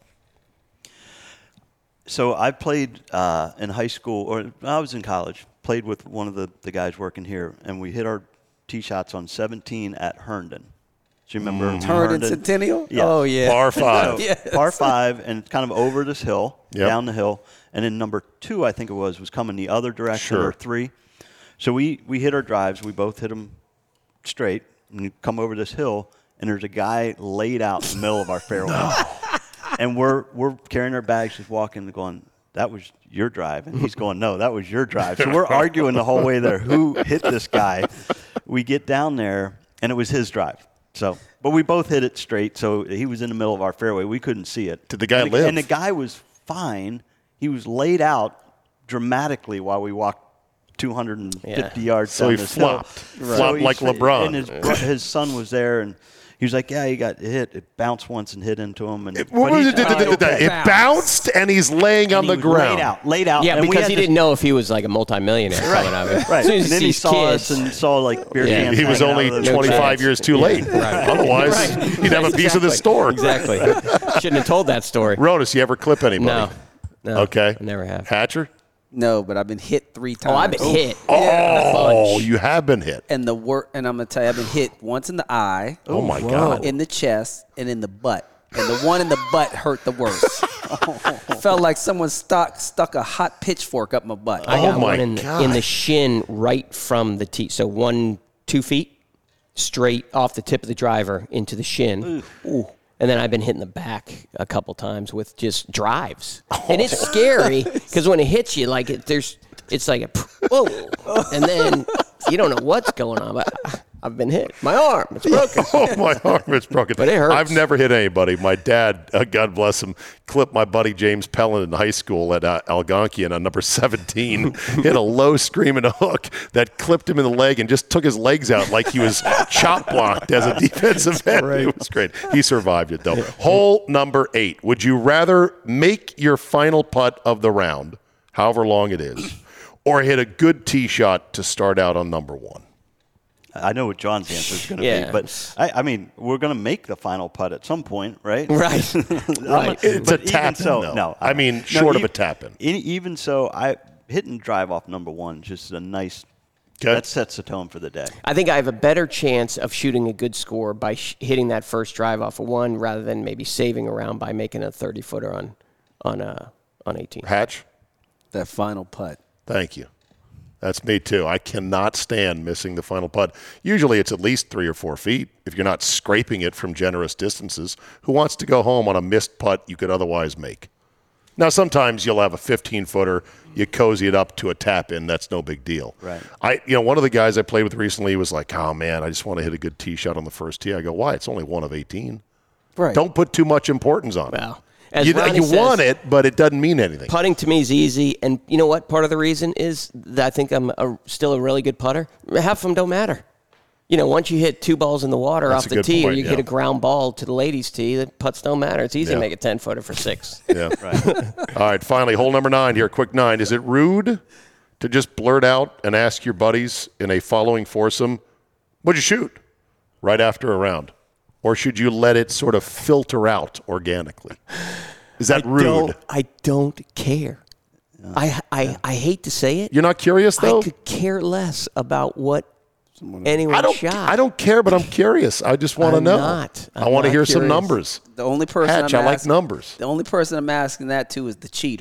C: So I played uh, in high school, or I was in college, played with one of the, the guys working here, and we hit our tee shots on seventeen at Herndon. Do you remember
B: Mm-hmm.
E: Herndon Centennial?
C: Yeah.
E: Oh, yeah.
B: Par five.
C: So, par five, and it's kind of over this hill,
B: Yep.
C: down the hill. And then number two, I think it was, was coming the other direction,
B: Sure.
C: or three. So we, we hit our drives. We both hit them straight. And you come over this hill, and there's a guy laid out in the middle of our fairway. And we're we're carrying our bags, just walking and going, that was your drive. And he's going, no, that was your drive. So we're arguing the whole way there. Who hit this guy? We get down there, and it was his drive. So, but we both hit it straight. So he was in the middle of our fairway. We couldn't see it.
B: Did the guy
C: and
B: live?
C: And the guy was fine. He was laid out dramatically while we walked two hundred fifty
D: Yeah.
C: yards
B: So
C: down
B: he
C: this
B: flopped.
C: hill.
B: Flopped
C: he-
B: like LeBron.
C: And his, bro- his son was there, and he was like, yeah, he got hit. It bounced once and hit into him. And
B: It,
C: but
B: what was
C: he's
B: it? Did-
C: fine.
B: did- did-
E: okay.
B: It bounced, and he's laying on
C: And
B: the
C: he was
B: ground.
C: Laid out, laid out.
D: Yeah,
C: and we
D: because
C: had
D: he
C: this-
D: didn't know if he was like a multimillionaire coming out of it.
C: Right.
D: As soon as
C: And then
D: he
C: he
D: sees
C: saw
D: kids,
C: us and saw like beer
D: Yeah.
C: cans.
B: He was
C: hanging
B: only
C: out of the-
B: twenty-five
D: chance.
B: years too late.
D: Right.
B: Otherwise,
D: Right.
B: he'd have a piece of the
D: Exactly.
B: store.
D: Exactly. Shouldn't have told that story.
B: Rodas, you ever clip anybody?
D: No. No.
B: Okay.
D: I never have.
B: Hatcher?
E: No, but I've been hit three times.
D: Oh, I've been hit.
B: Oh,
D: bunch.
B: you have been hit.
E: And the wor- and I'm gonna tell you, I've been hit once in the eye,
B: Oh, my God.
E: in the chest, and in the butt. And the one in the butt hurt the worst. Felt like someone stuck stuck a hot pitchfork up my butt.
D: I got
B: Oh, my
D: one in the,
B: God.
D: in the shin right from the tee. So one, two feet straight off the tip of the driver into the shin. Ooh. And then I've been hitting the back a couple times with just drives. And it's scary because when it hits you, like it, there's, it's like a, whoa. And then you don't know what's going on. But I've been hit. My arm, it's broken.
B: Oh, my arm is broken.
D: But it hurts.
B: I've never hit anybody. My dad, uh, God bless him, clipped my buddy James Pellin in high school at uh, Algonquian on number seventeen. Hit a low screaming hook that clipped him in the leg and just took his legs out like he was chop blocked as a defensive end. It was great. He survived it, though. Hole number eight. Would you rather make your final putt of the round, however long it is, or hit a good tee shot to start out on number one?
C: I know what John's answer is going to
D: Yeah.
C: be, but I, I mean, we're going to make the final putt at some point, right?
D: Right. Right.
B: It's
C: But
B: a tap
C: even so,
B: in, though.
C: no.
B: I mean,
C: No,
B: short of
C: e-
B: a tap in.
C: e- Even so, I hit and drive off number one, just a nice.
B: Okay.
C: That sets the tone for the day.
D: I think I have a better chance of shooting a good score by sh- hitting that first drive off of one rather than maybe saving around by making a thirty footer on on uh, on eighteen.
B: Hatch?
E: That final putt.
B: Thank you. That's me too. I cannot stand missing the final putt. Usually it's at least three or four feet if you're not scraping it from generous distances. Who wants to go home on a missed putt you could otherwise make? Now, sometimes you'll have a fifteen-footer. You cozy it up to a tap-in. That's no big deal.
C: Right.
B: I, you know, one of the guys I played with recently was like, oh, man, I just want to hit a good tee shot on the first tee. I go, why? It's only one of eighteen.
E: Right.
B: Don't put too much importance on it.
D: Well, as
B: you
D: Ronnie
B: you
D: says,
B: want it, but it doesn't mean anything.
D: Putting to me is easy, and you know what? Part of the reason is that I think I'm a, still a really good putter. Half of them don't matter. You know, once you hit two balls in the water
B: That's
D: off
B: a
D: the
B: good
D: tee, or
B: point,
D: you
B: yeah.
D: hit a ground ball to the ladies' tee, the putts don't matter. It's easy
B: Yeah.
D: to make a ten-footer for six.
B: Yeah. All right, finally, hole number nine here, quick nine. Is it rude to just blurt out and ask your buddies in a following foursome, what'd you shoot, right after a round? Or should you let it sort of filter out organically? Is that
D: I
B: rude?
D: Don't, I don't care. I, I, I hate to say it.
B: You're not curious, though?
D: I could care less about what anyone
B: I don't,
D: shot.
B: I don't care, but I'm curious. I just want to
D: I'm
B: know.
D: not.
B: I
D: I'm
B: want to
D: not
B: hear some
D: curious.
B: numbers.
E: The only person
B: Hatch,
E: I'm
B: I like
E: asking,
B: numbers.
E: The only person I'm asking that to is the cheater.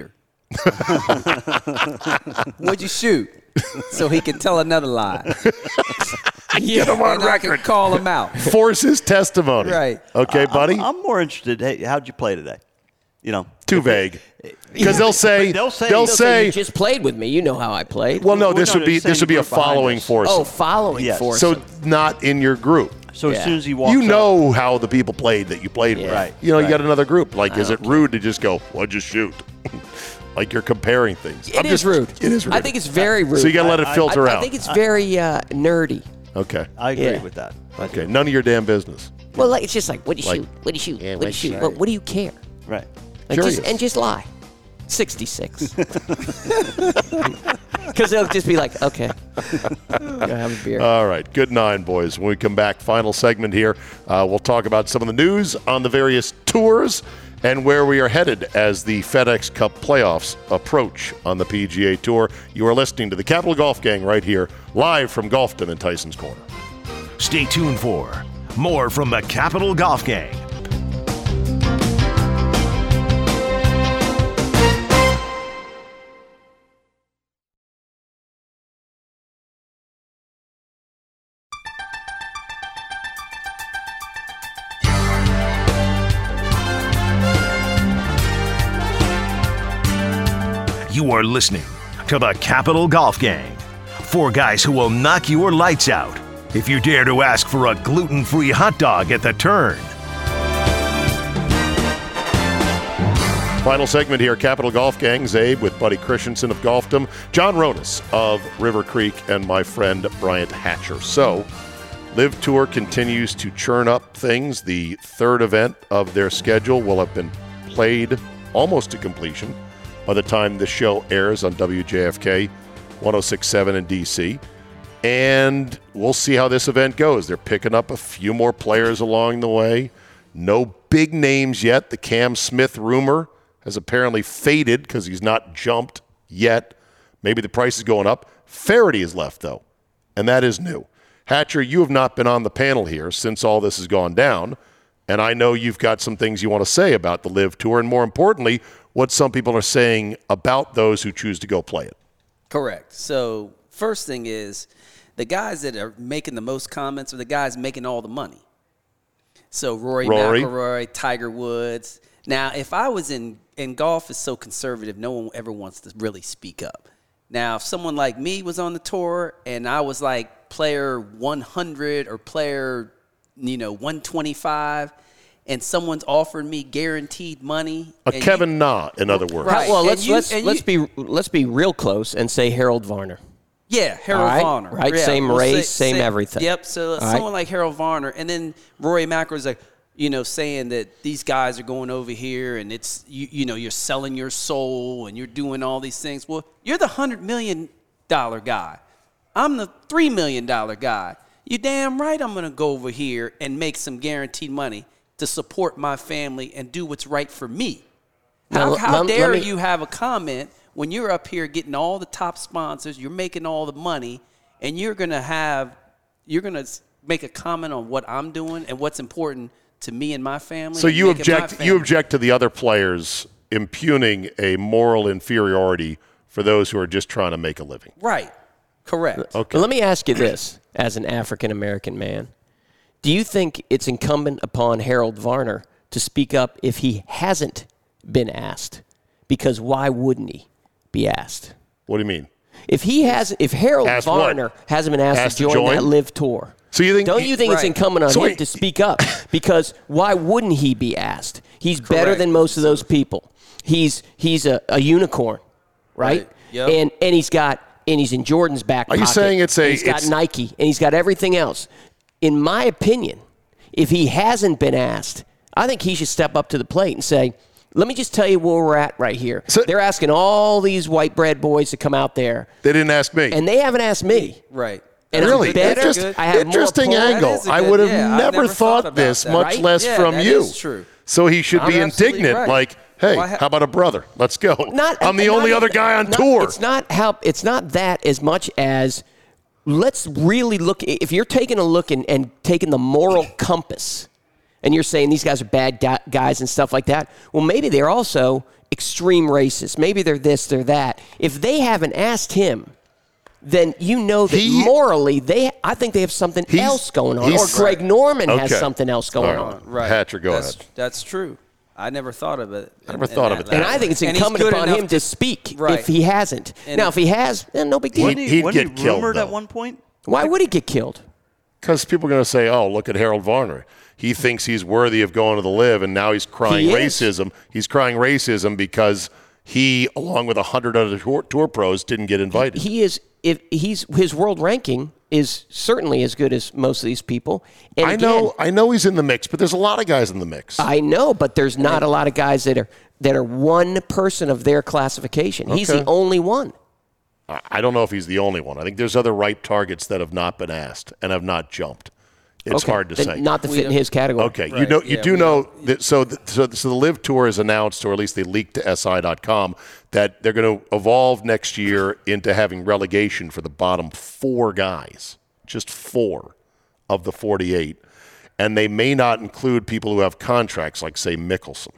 E: What'd you shoot? So he can tell another lie.
B: Get him on
E: and I can
B: record.
E: call him out.
B: Force his testimony.
E: Right.
B: Okay,
C: I-
B: buddy?
C: I'm, I'm more interested. Hey, how'd you play today? You know,
B: Too vague. Because they'll say,
C: They'll say-
B: they'll
C: they'll
B: say,
D: You just played with me. You know how I played.
B: well, no,
C: Well,
B: this
C: no,
B: would be
C: they're
B: this would be a
C: saying you were behind
B: following
C: us.
B: foursome.
D: oh, following
C: Yes.
D: force.
B: So not in your group.
C: so as
D: Yeah.
C: soon as he walks
B: You
C: up-
B: know how the people played that you played with.
D: Yeah.
C: Right,
B: You know, you
C: right.
B: got another group. Like, is it rude to just go, what'd you shoot? Like you're comparing things.
D: It
B: I'm
D: is
B: just-
D: rude.
B: It is rude.
D: I think it's very rude.
B: So you got to let it
C: I-
B: filter
D: I,
B: out.
D: I think it's very uh, nerdy.
B: okay.
C: I agree
D: Yeah.
C: with that.
B: Okay. None of your damn business.
D: Well, like, it's just like, what do you
B: Like-
D: shoot? What do you shoot?
B: Yeah,
D: what do you
B: what's
D: shoot?
B: that?
D: What, what do you care?
C: Right.
D: Like, just,
B: Curious.
D: and just lie. sixty-six. Because they'll just be like, okay, go have a beer.
B: All right. Good nine, boys. When we come back, final segment here, uh, we'll talk about some of the news on the various tours and where we are headed as the FedEx Cup playoffs approach on the P G A Tour. You are listening to the Capital Golf Gang right here, live from Golfton in Tyson's Corner.
A: Stay tuned for more from the Capital Golf Gang. You are listening to the Capital Golf Gang. Four guys who will knock your lights out if you dare to ask for a gluten-free hot dog at the turn.
B: Final segment here, Capital Golf Gang. Zabe with Buddy Christensen of Golfdom, John Ronas of River Creek, and my friend Bryant Hatcher. So, Live Tour continues to churn up things. The third event of their schedule will have been played almost to completion by the time this show airs on W J F K one oh six point seven in D C. And we'll see how this event goes. They're picking up a few more players along the way. No big names yet. The Cam Smith rumor has apparently faded because he's not jumped yet. Maybe the price is going up. Faraday is left, though, and that is new. Hatcher, you have not been on the panel here since all this has gone down, and I know you've got some things you want to say about the Live Tour, and more importantly, what some people are saying about those who choose to go play it.
E: Correct. So first thing is the guys that are making the most comments are the guys making all the money. So Rory,
B: Rory.
E: McIlroy, Tiger Woods. Now, if I was in, in golf is so conservative, no one ever wants to really speak up. Now, if someone like me was on the tour and I was like player one hundred or player, you know, one twenty-five, and someone's offering me guaranteed money.
B: A
E: and
B: Kevin
E: you,
B: Na, in other words.
E: Right.
D: Well,
E: and
D: let's
E: you-
D: let's
E: and
D: let's
E: you-
D: be let's be real close and say Harold Varner.
E: Yeah, Harold
D: All right,
E: Varner.
D: right,
E: Yeah,
D: same
E: we'll
D: race,
E: say-
D: same
E: say-
D: everything.
E: Yep, so
D: All
E: someone
D: right.
E: like Harold Varner. And then Rory McIlroy's like, you know, saying that these guys are going over here and it's, you, you know, you're selling your soul and you're doing all these things. Well, you're the one hundred million dollars guy. I'm the three million dollars guy. You damn right I'm going to go over here and make some guaranteed money to support my family and do what's right for me. How,
D: Now,
E: how
D: let-
E: dare
D: let me-
E: you have a comment when you're up here getting all the top sponsors, you're making all the money, and you're going to have, you're going to make a comment on what I'm doing and what's important to me and my family.
B: So
E: and
B: you
E: making my
B: object you
E: family-
B: object to the other players impugning a moral inferiority for those who are just trying to make a living.
E: Right. Correct.
B: Okay.
D: But let me ask you this, as an African American man, do you think it's incumbent upon Harold Varner to speak up if he hasn't been asked? Because why wouldn't he be asked?
B: What do you mean?
D: If he has, if Harold
B: Asked what?
D: Varner hasn't been asked,
B: Asked
D: to
B: to
D: join,
B: join?
D: that Live Tour,
B: So you think
D: don't
B: he-
D: you think it's
E: Right.
D: incumbent on
B: So
D: him
B: wait.
D: to speak up? Because why wouldn't he be asked? He's better
E: Correct.
D: than most of those people. He's he's a, a unicorn, right?
E: Right. Yep.
D: And and he's got and he's in Jordan's back
B: Are you
D: pocket.
B: saying it's a-
D: and he's got
B: it's-
D: Nike and he's got everything else. In my opinion, if he hasn't been asked, I think he should step up to the plate and say, let me just tell you where we're at right here.
B: So-
D: They're asking all these white bread boys to come out there,
B: They didn't ask me.
D: and they haven't asked me.
E: Right.
D: And
B: really?
D: I'm better.
B: Interest-
D: I have more
B: interesting
D: pull.
B: angle.
E: That is a
B: I
E: good-
B: would have
E: yeah, I've
B: never,
E: never
B: thought
E: thought about
B: this,
E: that.
B: much
D: Right?
B: less
E: Yeah,
B: from
E: that
B: you.
E: is true.
B: So he should
E: I'm
B: be
E: absolutely
B: indignant,
E: right.
B: like, hey,
E: Well, I ha-
B: how about a brother? Let's go.
D: Not,
B: I'm the
D: not
B: only
D: even-
B: other guy on
D: not-
B: tour.
D: It's not how. It's not that as much as let's really look. If you're taking a look and, and taking the moral compass, and you're saying these guys are bad di- guys and stuff like that. Well, maybe they're also extreme racists. Maybe they're this, they're that. If they haven't asked him, then you know that
B: He-
D: morally, they I think they have something
B: He's-
D: else going on. Or
B: he's-
D: Greg Norman has
B: Okay.
D: something else going
B: All right.
D: on.
E: Right.
B: Patrick, go
E: that's,
B: ahead.
E: That's true. I never thought of it.
B: I never thought of it that
D: And
B: way.
D: I think it's
E: And he's
D: incumbent
E: good
D: upon
E: enough
D: him to speak
E: Right.
D: if he hasn't.
E: And-
D: now, if he has, then no big deal.
C: Wasn't he,
B: he'd
C: wasn't
B: get
C: he
B: killed,
C: rumored
B: though.
C: at one point?
D: Why would he get killed?
B: Because people are going to say, oh, look at Harold Varner. He thinks he's worthy of going to the Live, and now he's crying
D: He is.
B: racism. He's crying racism because he, along with a hundred other tour, tour pros, didn't get invited.
D: He is. If he's his world ranking is certainly as good as most of these people. And
B: I
D: again,
B: know, I know he's in the mix, but there's a lot of guys in the mix.
D: I know, but there's not a lot of guys that are that are one person of their classification. He's
B: Okay.
D: the only one.
B: I I don't know if he's the only one. I think there's other ripe targets that have not been asked and have not jumped. It's
D: Okay.
B: hard to
D: Then
B: say.
D: Not to
E: We
D: fit in
E: don't-
D: his category.
B: Okay, you
E: Right,
B: know, you
E: yeah,
B: do
E: we
B: know that. So, the, so, so the Live Tour has announced, or at least they leaked to S I dot com, that they're going to evolve next year into having relegation for the bottom four guys, just four of the forty-eight, and they may not include people who have contracts, like say Mickelson,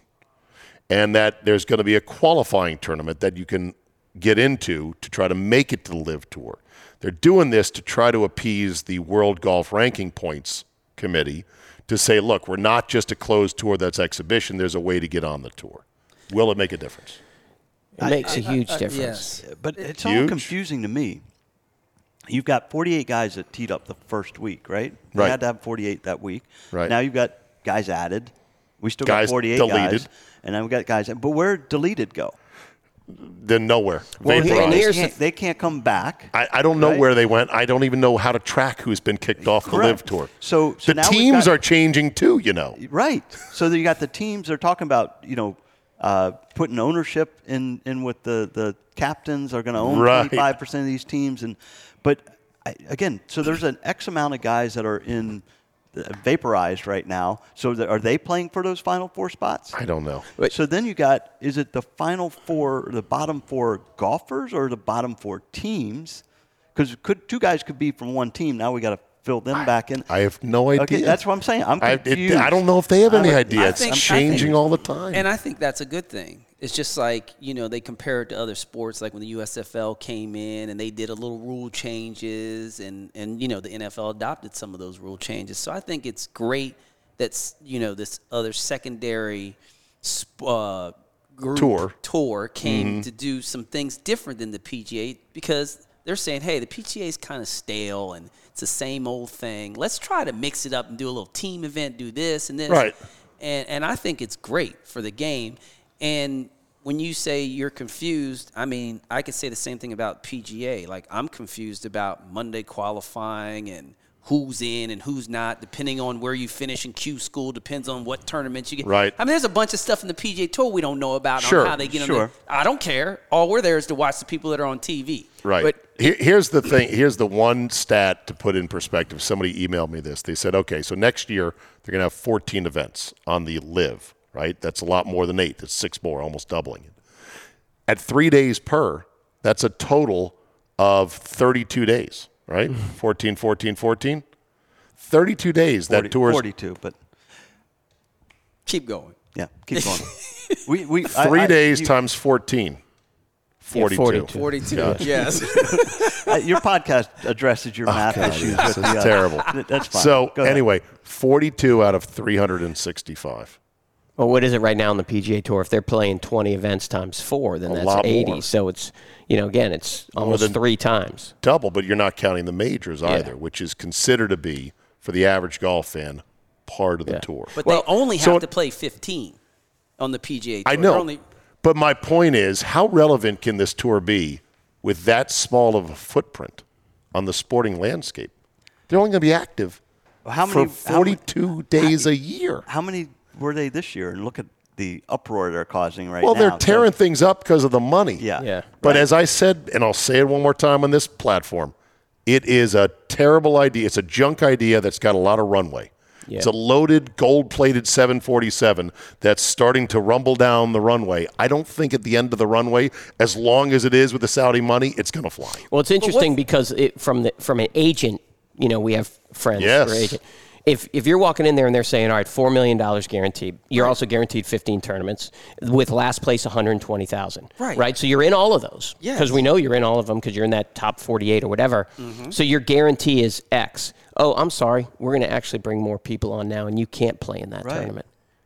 B: and that there's going to be a qualifying tournament that you can get into to try to make it to the Live Tour. They're doing this to try to appease the World Golf Ranking Points Committee to say, look, we're not just a closed tour that's exhibition. There's a way to get on the tour. Will it make a difference?
D: It makes a huge difference.
E: Yes.
C: But it's all
B: Huge.
C: confusing to me. You've got forty-eight guys that teed up the first week, right? You
B: Right.
C: had to have forty-eight that week.
B: Right.
C: Now you've got guys added. We still
B: Guys
C: got forty-eight
B: deleted.
C: guys. And now we've got guys. But where did deleted go?
B: Then nowhere.
D: Well,
B: Vaporized.
D: and
C: They
D: here's the
C: can't, they can't come back.
B: I, I don't know
C: Right.
B: where they went. I don't even know how to track who's been kicked off the Live
C: Correct.
B: Tour.
C: So- so
B: the
C: now we've
B: teams
C: got-
B: are changing too, you know.
C: Right. So you got the teams. They're talking about, you know, uh, putting ownership in, in with the, the captains are going to own
B: Right.
C: twenty-five percent of these teams. And but I, again, so there's an X amount of guys that are in uh, vaporized right now. So that, are they playing for those final four spots?
B: I don't know.
C: So then you got, is it the final four, the bottom four golfers or the bottom four teams? Because could two guys could be from one team. Now we got to fill them back in.
B: I have no idea.
C: Okay, that's what I'm saying. I'm
B: I, it-
C: confused.
B: I don't know if they have any
C: I-
B: idea.
E: I
B: It's
E: think- I
B: changing
E: think-
B: all the time.
E: And I think that's a good thing. It's just like, you know, they compare it to other sports, like when the U S F L came in and they did a little rule changes and, and you know, the N F L adopted some of those rule changes. So I think it's great that's, you know, this other secondary sp- uh, group
B: Tour.
E: tour came
B: Mm-hmm.
E: to do some things different than the P G A because they're saying, hey, the P G A is kind of stale and it's the same old thing. Let's try to mix it up and do a little team event, do this and this.
B: Right.
E: And, and I think it's great for the game. And when you say you're confused, I mean, I could say the same thing about P G A. Like, I'm confused about Monday qualifying and who's in and who's not, depending on where you finish in Q school, depends on what tournaments you get.
B: Right.
E: I mean, there's a bunch of stuff in the P G A Tour we don't know about
B: Sure,
E: on how they get
C: sure.
E: on the, I don't care. All we're there is to watch the people that are on T V.
B: Right.
E: But
B: Here, here's the thing. Here's the one stat to put in perspective. Somebody emailed me this. They said, okay, so next year they're going to have fourteen events on the Live, right? That's a lot more than eight. That's six more, almost doubling it. At three days per, that's a total of thirty-two days, right? fourteen, fourteen, fourteen. thirty-two days.
C: forty,
B: that tour is
C: forty-two, but
E: keep going.
C: yeah, keep going. we, we,
B: three
C: I, I,
B: days
C: you-
B: times fourteen. forty-two.
D: forty-two.
E: forty-two,
B: Gosh.
E: yes.
C: uh, your podcast addresses your math
B: God,
C: issues.
B: yes,
C: with
B: it's
C: the, uh,
B: terrible.
C: th- That's fine.
B: So
C: Go ahead.
B: anyway, forty-two out of three hundred sixty-five.
D: Well, what is it right now on the P G A Tour? If they're playing twenty events times four, then
B: A
D: that's
B: lot
D: eighty.
B: more.
D: So it's, you know, again, it's almost
B: than-
D: three times.
B: Double, but you're not counting the majors either, which is considered to be, for the average golf fan, part of the
D: Yeah.
B: tour.
E: But
D: Well,
E: they only have
B: so-
E: to play fifteen on the P G A Tour.
B: I
E: They're
B: know.
E: Only,
B: But my point is, how relevant can this tour be with that small of a footprint on the sporting landscape? They're only going to be active
C: How many-
B: for
C: how many-
B: forty-two days a year.
C: How many were they this year? And look at the uproar they're causing right
B: Well,
C: now.
B: they're
C: So-
B: tearing things up because of the money.
C: Yeah.
D: Yeah.
B: But as I said, and I'll say it one more time on this platform, it is a terrible idea. It's a junk idea that's got a lot of runway.
D: Yeah.
B: It's a loaded, gold-plated seven forty-seven that's starting to rumble down the runway. I don't think at the end of the runway, as long as it is with the Saudi money, it's going to fly.
D: Well, it's interesting because it, from the from an agent, you know, we have friends
B: Yes.
D: who are agent. If if you're walking in there and they're saying, all right, four million dollars guaranteed, you're right. also guaranteed fifteen tournaments with last place one hundred twenty thousand dollars.
E: Right.
D: Right? So you're in all of those.
E: Yes.
D: Because we know you're in all of them because you're in that top forty-eight or whatever. Mm-hmm. So your guarantee is X. Oh, I'm sorry. We're going to actually bring more people on now, and you can't play in that
C: right.
D: tournament.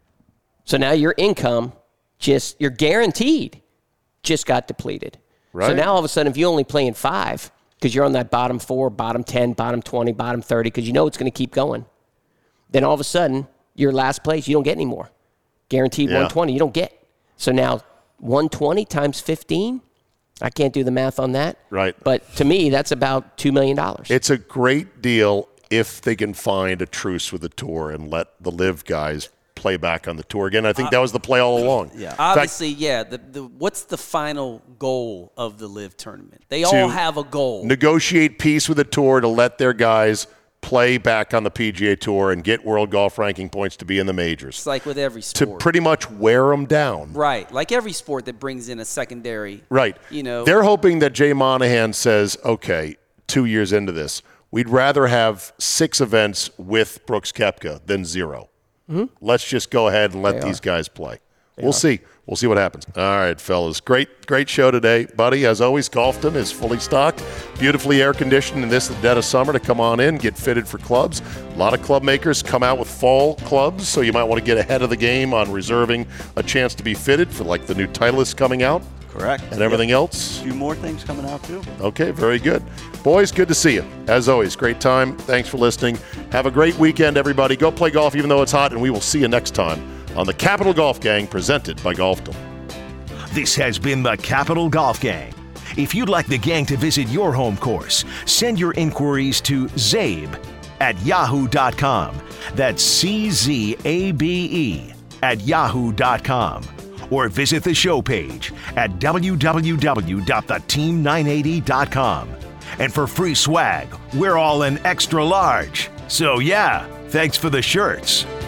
D: So now your income, just you're guaranteed, just got depleted.
B: Right.
D: So now all of a sudden, if you only play in five, because you're on that bottom four, bottom ten, bottom twenty, bottom thirty, because you know it's going to keep going, then all of a sudden, your last place, you don't get any more. Guaranteed
B: yeah.
D: one twenty, you don't get. So now one twenty times fifteen, I can't do the math on that.
B: Right.
D: But to me, that's about two million dollars.
B: It's a great deal if they can find a truce with the tour and let the live guys play back on the tour again. I think uh, that was the play all along.
C: Yeah.
E: Obviously, fact, yeah. The, the what's the final goal of the live tournament? They all have a goal.
B: Negotiate peace with the tour to let their guys play back on the P G A Tour and get world golf ranking points to be in the majors.
E: It's like with every sport.
B: To pretty much wear them down.
E: Right. Like every sport that brings in a secondary.
B: Right.
E: You know.
B: They're hoping that Jay Monahan says, okay, two years into this, we'd rather have six events with Brooks Koepka than zero. Mm-hmm. Let's just go ahead and let they these are. guys play. They we'll are. see. We'll see what happens. All right, fellas. Great, great show today, buddy. As always, Golfton is fully stocked, beautifully air-conditioned in this the dead of summer to come on in, get fitted for clubs. A lot of club makers come out with fall clubs, so you might want to get ahead of the game on reserving a chance to be fitted for like the new Titleist coming out.
C: Correct.
B: And everything
C: yep.
B: else.
C: A few more things coming out, too.
B: Okay, very good. Boys, good to see you. As always, great time. Thanks for listening. Have a great weekend, everybody. Go play golf even though it's hot, and we will see you next time on the Capital Golf Gang presented by Golfdom.
A: This has been the Capital Golf Gang. If you'd like the gang to visit your home course, send your inquiries to zabe at yahoo dot com. That's C Z A B E at yahoo dot com. Or visit the show page at w w w dot the team nine eighty dot com. And for free swag, we're all in extra large. So yeah, thanks for the shirts.